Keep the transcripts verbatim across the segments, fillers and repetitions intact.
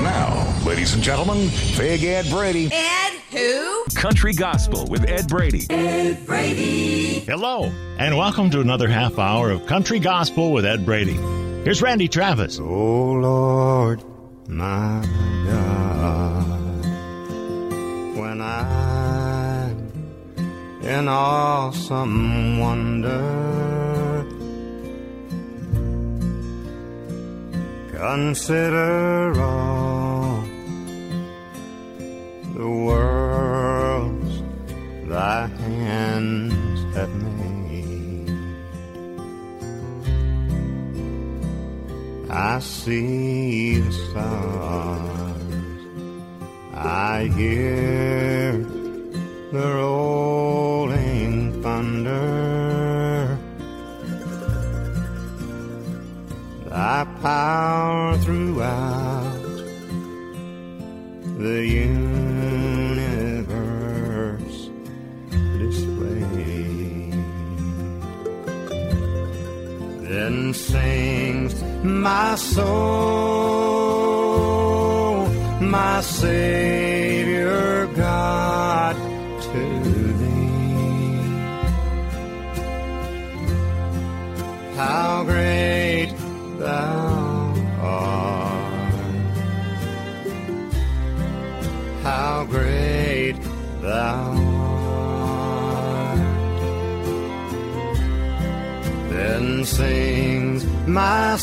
Now, ladies and gentlemen, Big Ed Brady. Ed who? Country Gospel with Ed Brady. Ed Brady. Hello, and welcome to another half hour of Country Gospel with Ed Brady. Here's Randy Travis. Oh, Lord, my God, when I'm in awesome wonder, consider all the worlds thy hands have made. I see the stars, I hear the rolling thunder, thy power throughout the universe displayed. Then sings my soul, my Savior God, to thee. How great thou art, how great thou art. Then sings my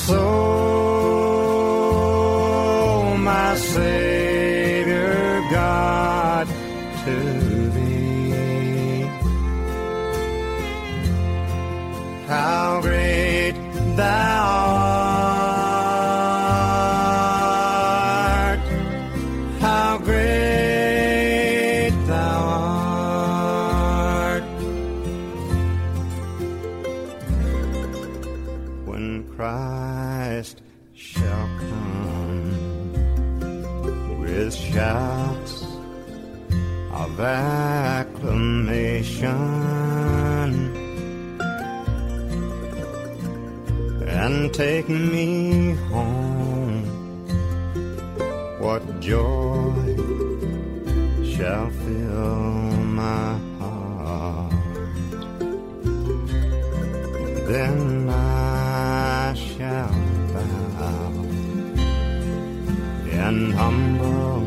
soul, my Savior God, to thee. How great thou art, how great thou art. When Christ shall come with shouts of acclamation and take me home, what joy shall fill my heart. Then I shall bow in humble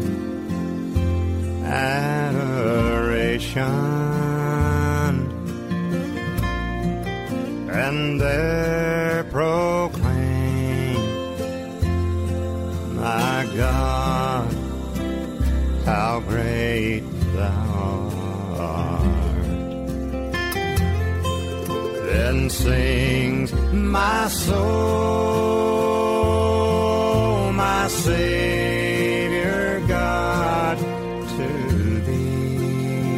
adoration, and there proclaim, my God, how great thou art. Then sings my soul, my Savior God, to thee.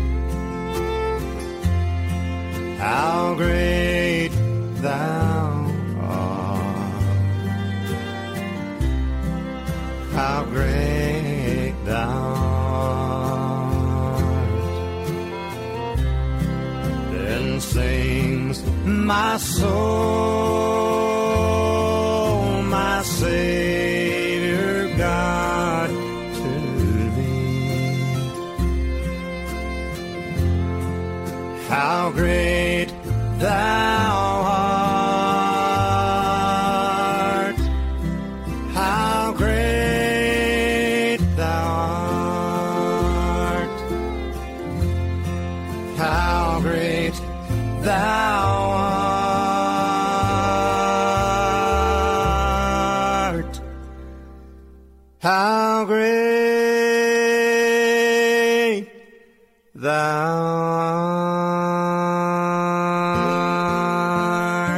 How great thou art, how great thou art. Then sings my soul, my Savior God, to thee. How great thou art, how great thou art, how great thou art, how great thou art.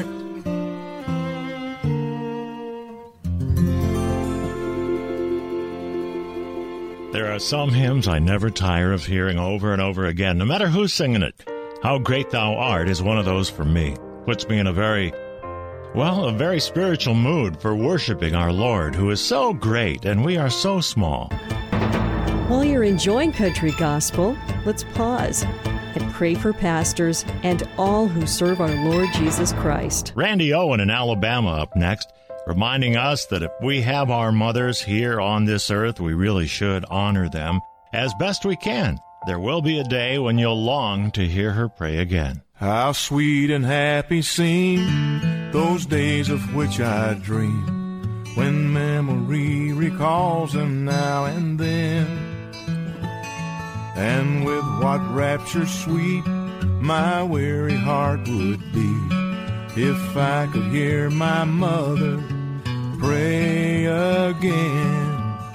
There are some hymns I never tire of hearing over and over again, no matter who's singing it. How Great Thou Art is one of those for me. Puts me in a very, well, a very spiritual mood for worshiping our Lord, who is so great and we are so small. While you're enjoying country gospel, let's pause and pray for pastors and all who serve our Lord Jesus Christ. Randy Owen in Alabama up next. reminding us that if we have our mothers here on this earth, we really should honor them as best we can. There will be a day when you'll long to hear her pray again. How sweet and happy seem those days of which I dream, when memory recalls them now and then. And with what rapture sweet my weary heart would beat if I could hear my mother pray again.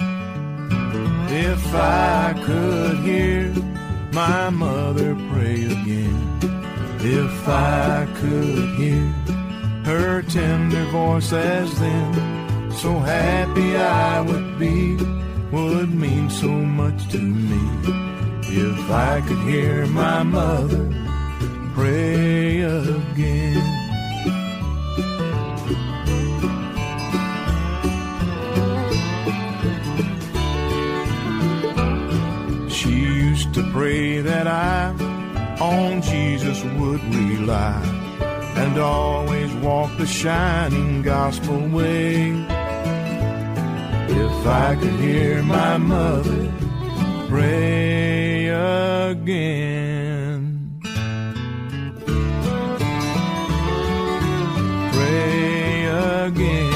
If I could hear my mother pray again. If I could hear her tender voice as then, so happy I would be, would mean so much to me. If I could hear my mother pray again. She used to pray that I on Jesus would rely and always walk the shining gospel way. If I could hear my mother pray again. Pray again.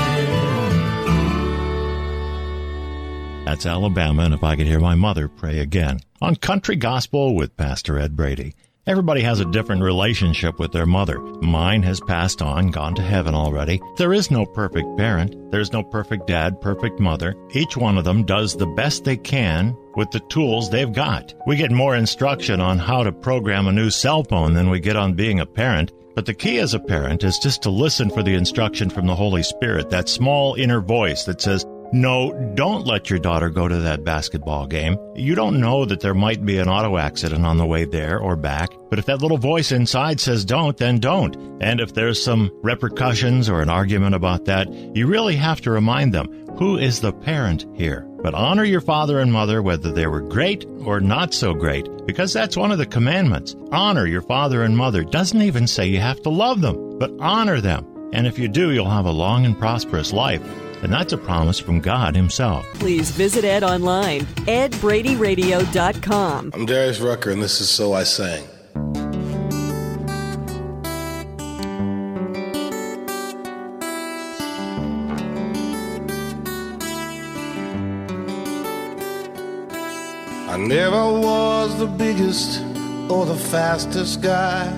That's Alabama, and If I Could Hear My Mother Pray Again, on Country Gospel with Pastor Ed Brady. Everybody has a different relationship with their mother. Mine has passed on, gone to heaven already. There is no perfect parent. There's no perfect dad, perfect mother. Each one of them does the best they can with the tools they've got. We get more instruction on how to program a new cell phone than we get on being a parent. But the key as a parent is just to listen for the instruction from the Holy Spirit, that small inner voice that says, no, don't let your daughter go to that basketball game. You don't know that there might be an auto accident on the way there or back. But if that little voice inside says don't, then don't. And if there's some repercussions or an argument about that, you really have to remind them, who is the parent here? But honor your father and mother whether they were great or not so great, because that's one of the commandments. Honor your father and mother. Doesn't even say you have to love them, but honor them. And if you do, you'll have a long and prosperous life. And that's a promise from God himself. Please visit Ed online, ed brady radio dot com. I'm Darius Rucker, and this is So I Sang. I never was the biggest or the fastest guy.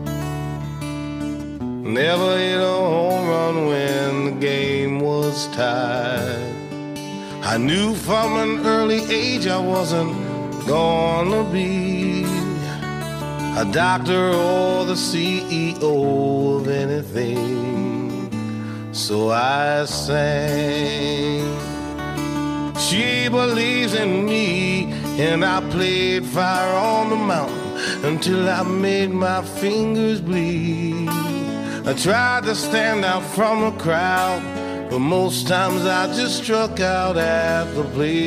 Never hit a home run when the game was tied. I knew from an early age I wasn't gonna be a doctor or the C E O of anything. So I sang. She believes in me, and I played Fire on the Mountain until I made my fingers bleed. I tried to stand out from the crowd, but most times I just struck out at the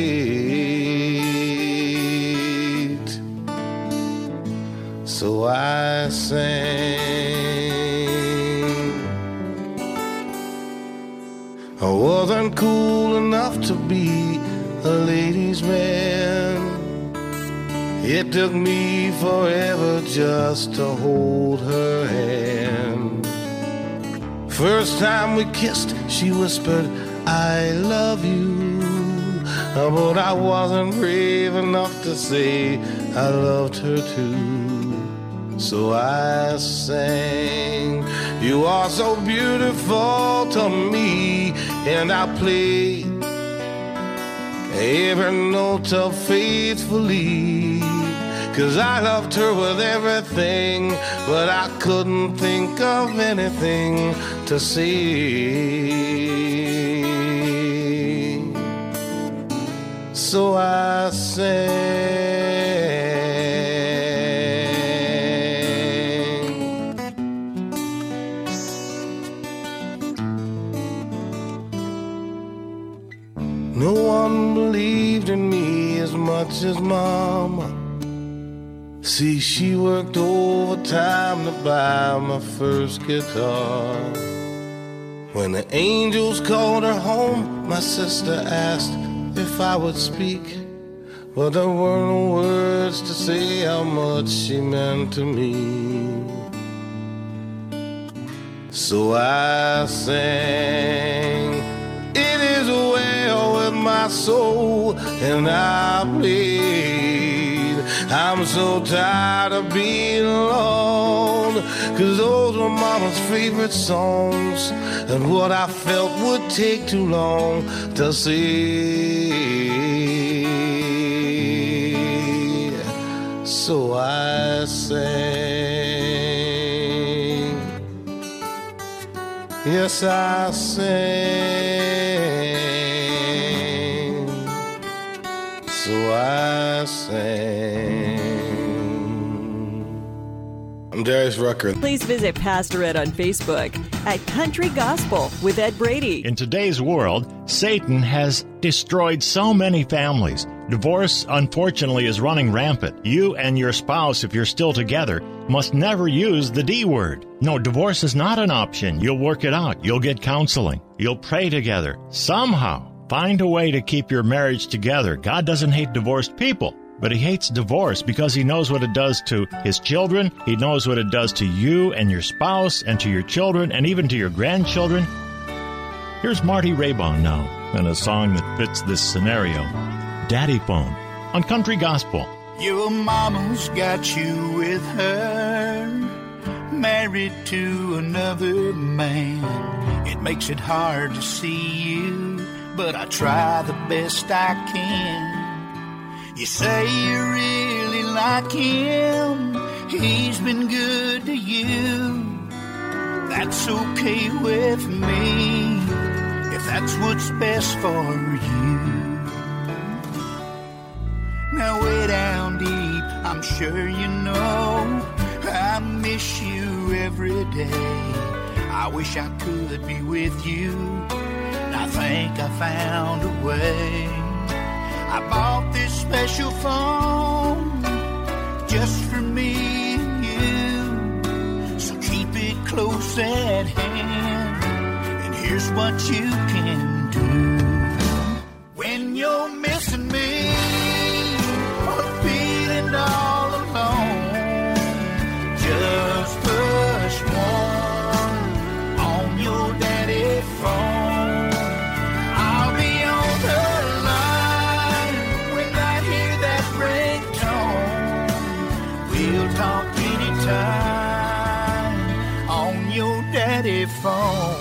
plate. So I sang. I wasn't cool enough to be a ladies' man. It took me forever just to hold her hand. First time we kissed, she whispered, I love you. But I wasn't brave enough to say I loved her too. So I sang, you are so beautiful to me. And I played every note of faithfully. Cause I loved her with everything, but I couldn't think of anything to say. So I sang. No one believed in me as much as Mama. See, she worked overtime to buy my first guitar. When the angels called her home, my sister asked if I would speak, but there were no words to say how much she meant to me. So I sang, it is well with my soul, and I played, I'm so tired of being alone, 'cause those were Mama's favorite songs, and what I felt would take too long to say. So I sang, yes I sang, so I sang. I'm Darius Rucker. Please visit Pastor Ed on Facebook at Country Gospel with Ed Brady. In today's world, Satan has destroyed so many families. Divorce, unfortunately, is running rampant. You and your spouse, if you're still together, must never use the D word. No, divorce is not an option. You'll work it out. You'll get counseling. You'll pray together. Somehow, find a way to keep your marriage together. God doesn't hate divorced people, but he hates divorce because he knows what it does to his children. He knows what it does to you and your spouse and to your children and even to your grandchildren. Here's Marty Raybon now in a song that fits this scenario, Daddy Phone, on Country Gospel. Your mama's got you with her, married to another man. It makes it hard to see you, but I try the best I can. You say you really like him, he's been good to you. That's okay with me, if that's what's best for you. Now way down deep, I'm sure you know, I miss you every day. I wish I could be with you, and I think I found a way. I bought this special phone just for me and you, so keep it close at hand, and here's what you can do. When you're missing me or feeling all alone, just push one on your daddy phone. I'll be on the line when I hear that ringtone. We'll talk anytime on your daddy phone.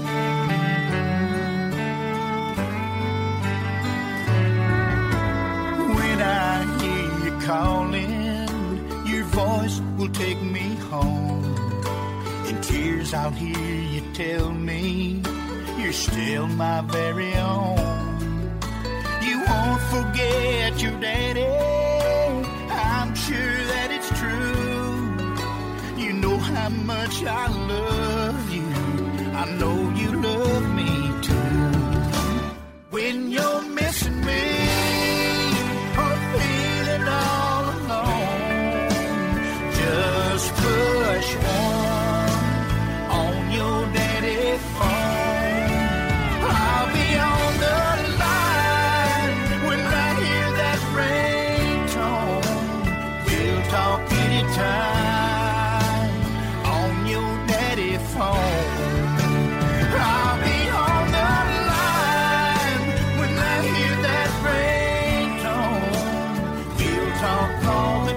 When I hear you calling, your voice will take me home. In tears I'll hear you tell me you're still my very own. You won't forget your daddy, I'm sure that it's true. You know how much I love you, I know you love me too. When you're missing me or feeling all alone, just push one on your daddy phone. I'll be on the line when I hear that ringtone. We'll talk anytime on your daddy phone. I'll be on the line when I hear that ringtone. We'll talk all the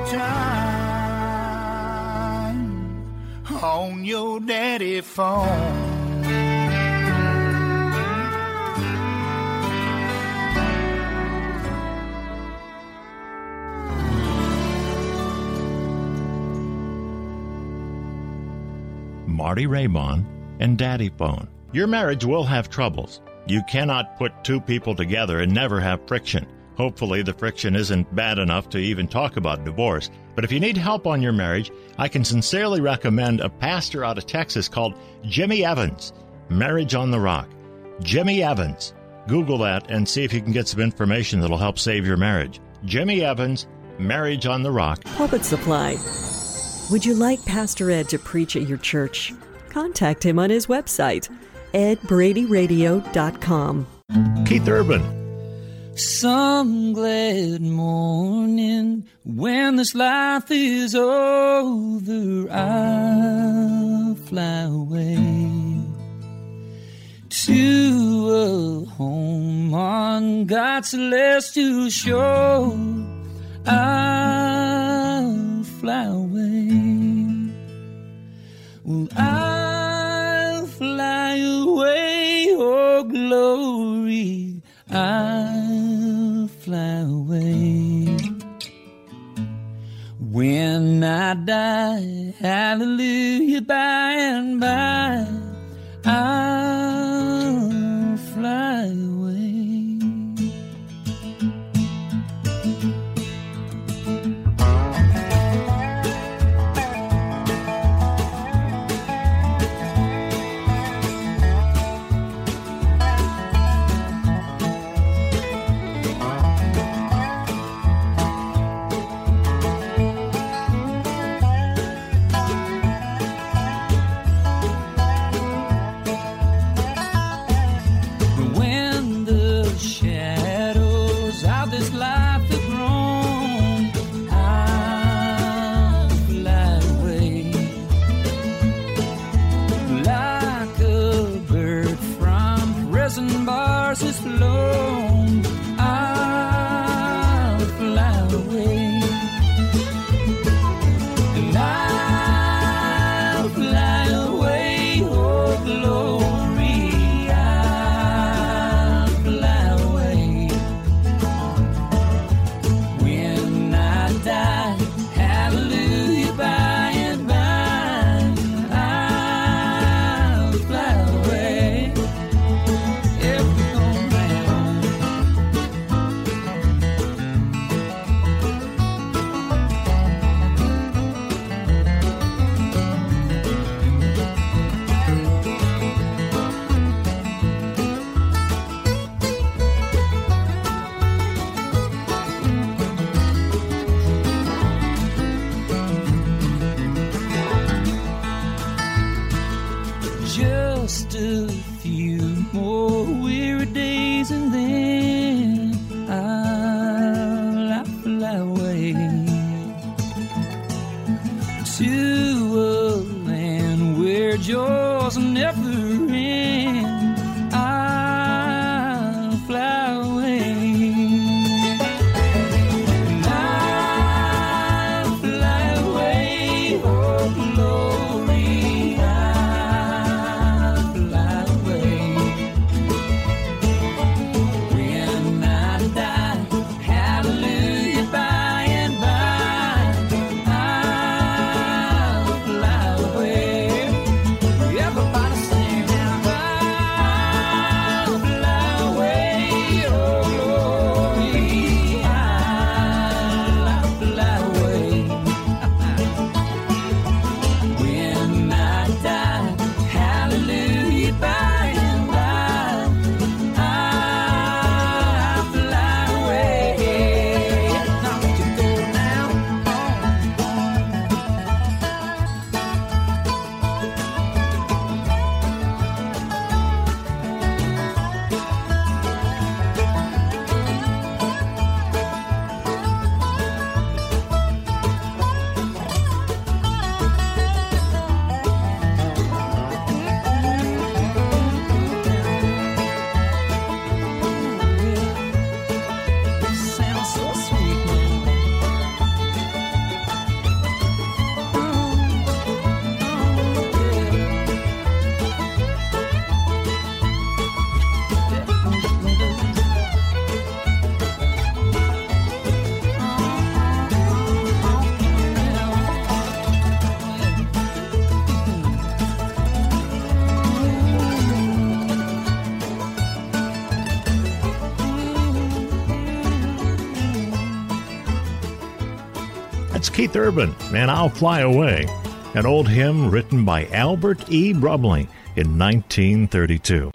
time on your daddy phone. Marty Raybon and Daddy Phone. Your marriage will have troubles. You cannot put two people together and never have friction. Hopefully the friction isn't bad enough to even talk about divorce. But if you need help on your marriage, I can sincerely recommend a pastor out of Texas called Jimmy Evans, Marriage on the Rock. Jimmy Evans. Google that and see if you can get some information that'll help save your marriage. Jimmy Evans, Marriage on the Rock. Pulpit Supply. Would you like Pastor Ed to preach at your church? Contact him on his website, ed brady radio dot com. Keith Urban. Some glad morning when this life is over, I'll fly away to a home on God's celestial shore. I'll fly away. Well, I'll fly away, oh glory, I'll fly away. When I die, hallelujah, by and by, I'll fly away. Bars is flown, I'll fly away, and I'll fly away, oh glory, I'll fly away. When I die, hallelujah, by and by, I'll fly away. Just a few more weary days and then I'll fly away to a land where joys never end. I'll fly away. And I'll fly away, oh glory. That's Keith Urban, and I'll Fly Away, an old hymn written by Albert E. Brumley in nineteen thirty-two.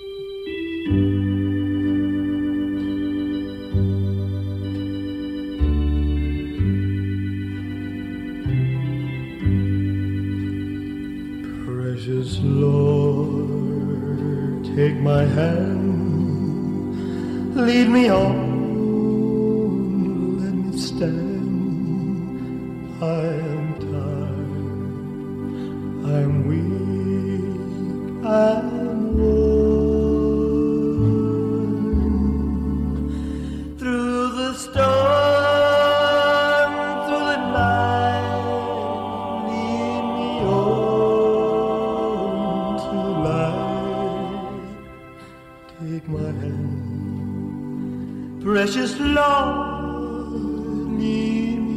Precious Lord, my hand, lead me on, let me stand. I am tired, I'm weak, I'm worn. Through the storm, through the night, lead me on to light. Take my hand, precious Lord, lead me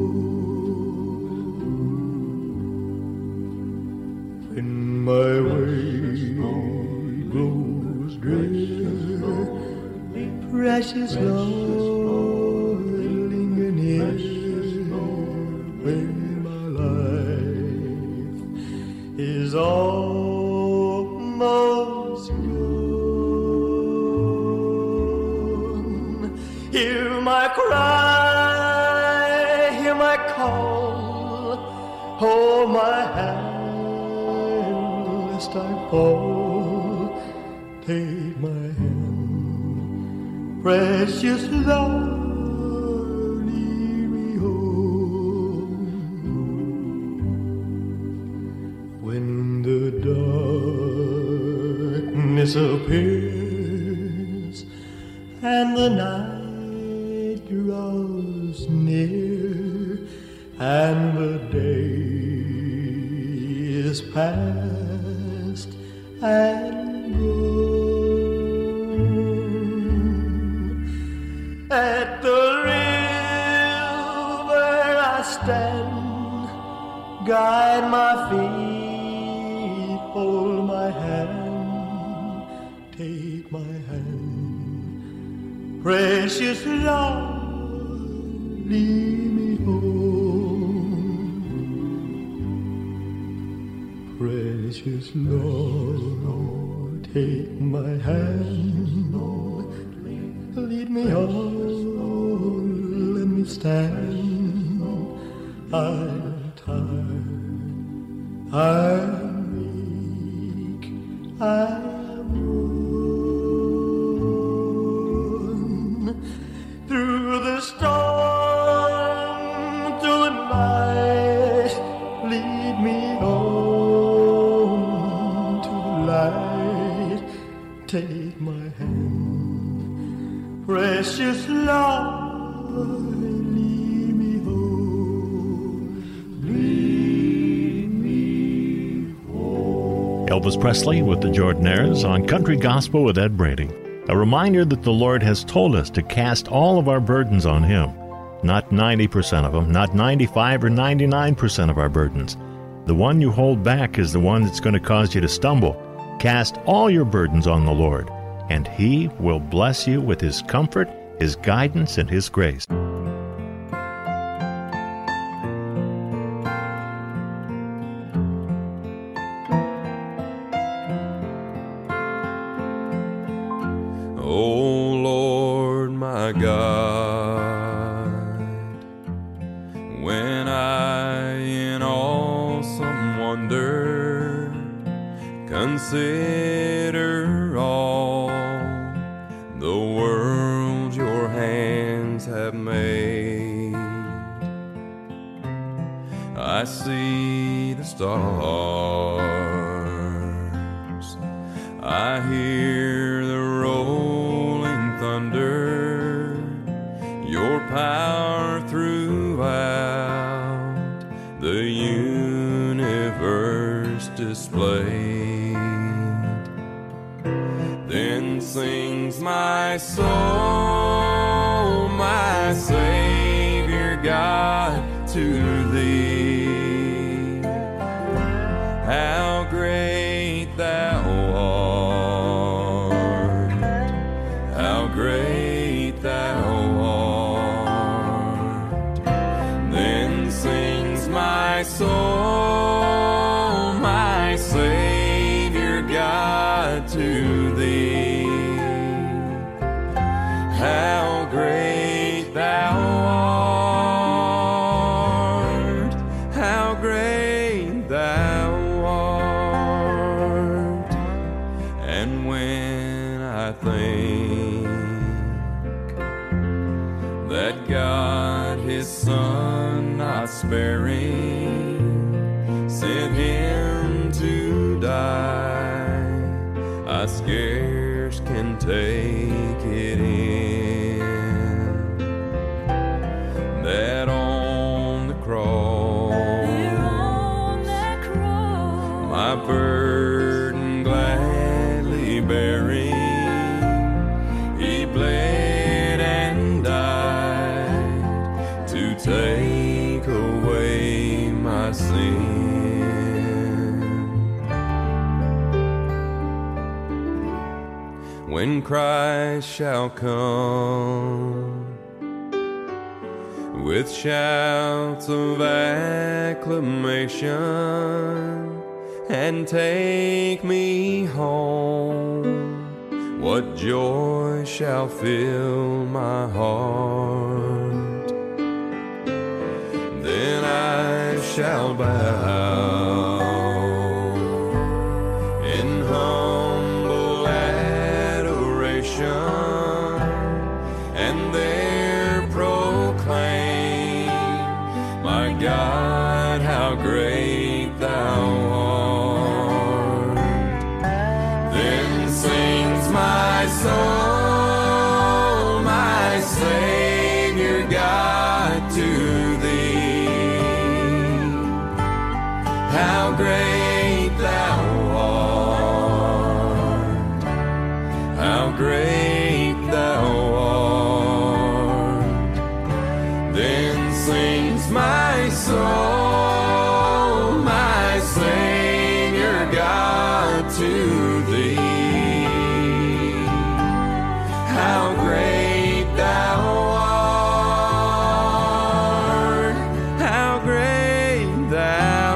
home. When my way grows drear, precious Lord, linger near. When my life is almost gone, hear my cry, hear my call, hold my hand lest I fall. Take my hand, precious Lord, lead me home. When the darkness appears and the night draws near, and the day is past and gone, at the river I stand, guide my feet, hold my hand, take my hand, precious Lord, lead me home. Precious Lord, take my hand, lead me on, let me stand. I'm tired, I'm weak, I'm worn. Through the storm, through the night, lead me on to the light. Take my hand, precious Lord, lead me home, lead me home. Elvis Presley with the Jordanaires on Country Gospel with Ed Brady. A reminder that the Lord has told us to cast all of our burdens on Him. Not ninety percent of them, not ninety-five or ninety-nine percent of our burdens. The one you hold back is the one that's going to cause you to stumble. Cast all your burdens on the Lord, and He will bless you with His comfort, His guidance, and His grace. O Lord my God, when I in awesome wonder consider all the world your hands have made, I see the stars, I hear the rolling thunder, your power throughout the universe displayed. Then sings my soul, my Savior God, to thee. How great thou art, how great thou art. Then sings my soul, my Savior God, to thee. How great thou art, that God, his Son, not sparing, sent him to die. I scarce can take it in, that on the cross, there on that cross, my burden gladly bearing, he bled and died to take away my sin. When Christ shall come with shouts of acclamation and take me home, what joy shall fill my heart? Then I shall bow in humble adoration, and there proclaim, my God, how great thou art. Then sings my soul, my Savior God, to thee, how great thou art, how great thou art. Then sings my soul, my Savior God, to thee, how great thou art, how great thou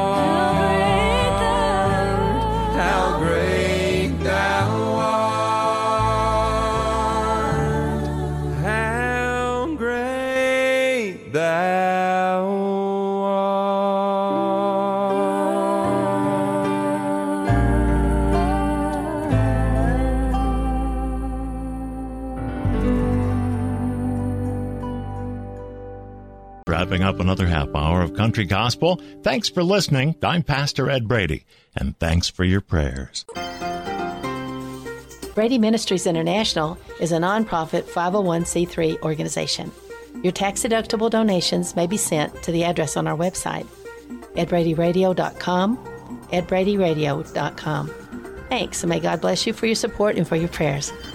art, how great thou art, how great thou Wrapping up another half hour of country gospel. Thanks for listening. I'm Pastor Ed Brady, and thanks for your prayers. Brady Ministries International is a nonprofit five oh one c three organization. Your tax-deductible donations may be sent to the address on our website, ed brady radio dot com, ed brady radio dot com. Thanks, and may God bless you for your support and for your prayers.